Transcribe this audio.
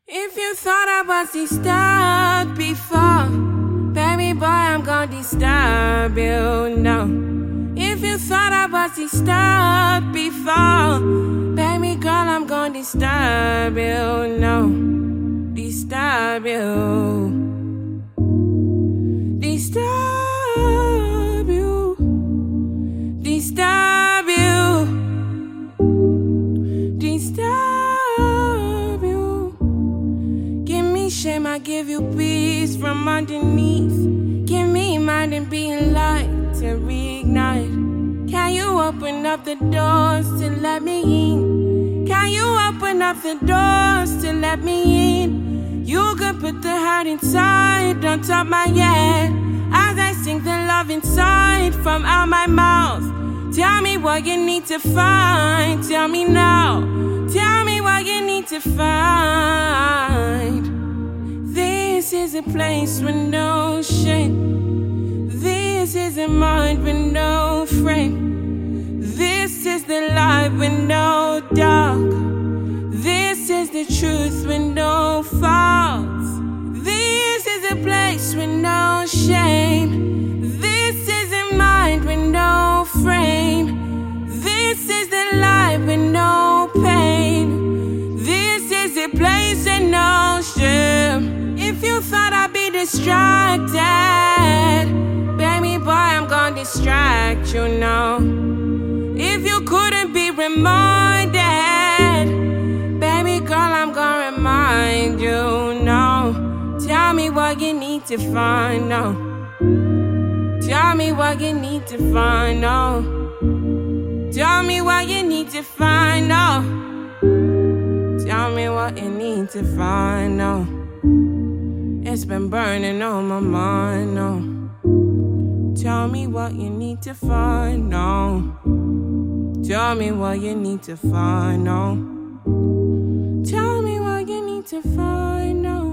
If you thought I was disturbed before, baby boy, I'm gonna disturb you, no. If you thought I was disturbed before, baby girl, I'm gonna disturb you, no. Disturb you. Disturb you. Disturb you. Disturb you. Give me shame, I give you peace from underneath. Give me mind and being light to reignite. Can you open up the doors to let me in? Can you open up the doors to let me in? You could put the hurt inside on top my head as I sing the love inside from out my mouth. Tell me what you need to find. Tell me now. Tell me what you need to find. This is a place with no shame. This is a mind with no frame. This is the light with no dark. This is the truth with no faults. This is a place with no shame. This is a mind with no frame. This is the light with no pain. This is a place with no shame. If you thought I'd be distracted, baby boy, I'm gonna distract you now. If you couldn't be reminded, baby girl, I'm gonna remind you now. Tell me what you need to find now. Tell me what you need to find now. Tell me what you need to find now. Tell me what you need to find now. It's been burning on my mind now. Tell me what you need to find now. Tell me what you need to find now. Tell me what you need to find now.